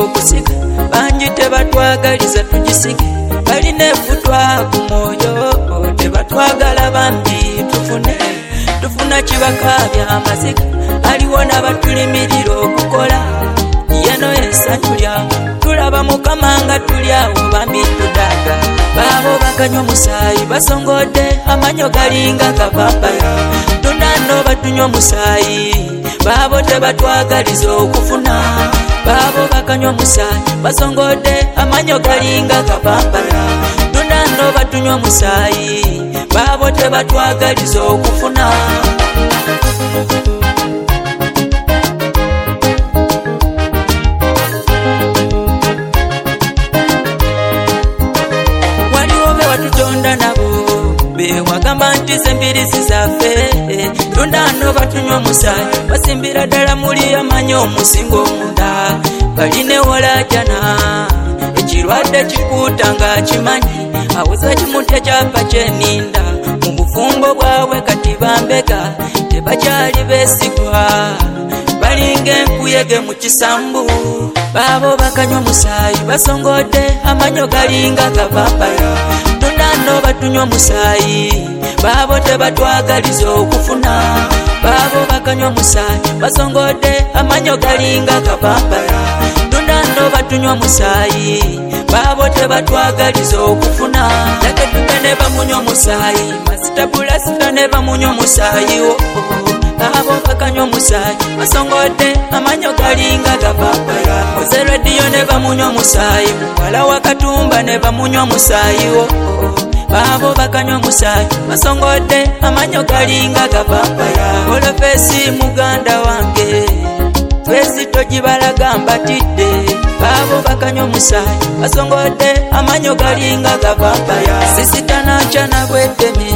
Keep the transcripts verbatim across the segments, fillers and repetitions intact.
okusiga bangi tebatwagaliza tugisige balina effutwa ku mwoyo tebatwagala bambi tufune tufuna kibaka by'amaziga aliwo n'abatulimirira okukola yeno essanyu lyawo tulaba mukama nga tulyawo bambi tudaaga baabo bakanywa omusaayi basongodde amanyo galinga gavampaya tunano batunywa omusaayi baabo tebatwagaliza okufuna baabo bakanywa omusaayi basongodde amanyo galinga gavampaya tunano batunywa omusaayi baabo tebatwagaliza okufuna tutonda nabo bewagamba nti zembirizi zaffe tundano batunywa omusaayi basimbira ddala muli amanyo omusingo omunda baline wolajana ekirwadde kikuuta nga kimanyi awuza kimutya kyapa kyeninda mu bufumbo bwabwe kati bambega tebakyali beesigwa balinga enkuyege mu kisambu baabo bakanywa omusaayi basongodde amanyo galinga gavampaya tunano batunywa omusaayi baabo tebatwagaliza okufuna baabo bakanywa omusaayi basongodde amanyo galinga gavampaya tunano batunywa omusaayi baabo tebatwagaliza okufuna leke ne bamunywa omusaayi masitabulasita ne bamunywa omusaayi baabo bakanywa omusaayi basongodde amanyo galinga gavampaya oze rediyo ne bamunywa omusaayi muwala wa Katumba ne bamunywa omusaayi baabo bakanywa omusaayi basongodde amanyo galinga gavampaya olofeesi muganda wange twesi togibalaga mbatidde baabo bakanywa omusaayi basongodde amanyo galinga gavampaya sisitanacana bweddeme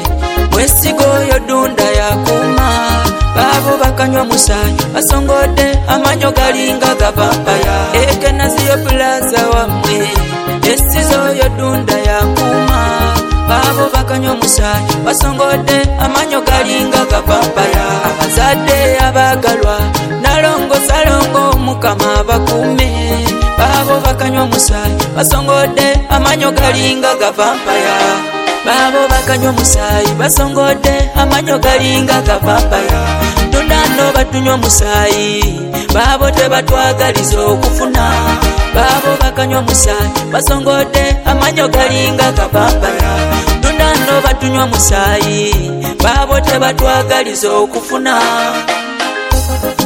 mwesigo oyo dunda yakuuma baabo bakanywa omusaayi basongodde amanyo galinga gavampaya ekenaziyo plaza wamwe esizo oyo dunda yakuuma baabo bakanywa omusaayi basongodde amanyo galinga gavampaya abazadde abagalwa nalongo salongo mukama bakume baabo bakanywa omusaayi basongodde amanyo galinga gavampaya baabo bakanywa omusaayi basongodde amanyo galinga gavampaya tunano batunywa omusaayi baabo tebatwagaliza okufuna baabo bakanywa omusaayi basongodde amanyo galinga gavampaya tunano batunywa omusaayi baabo tebatwagaliza okufuna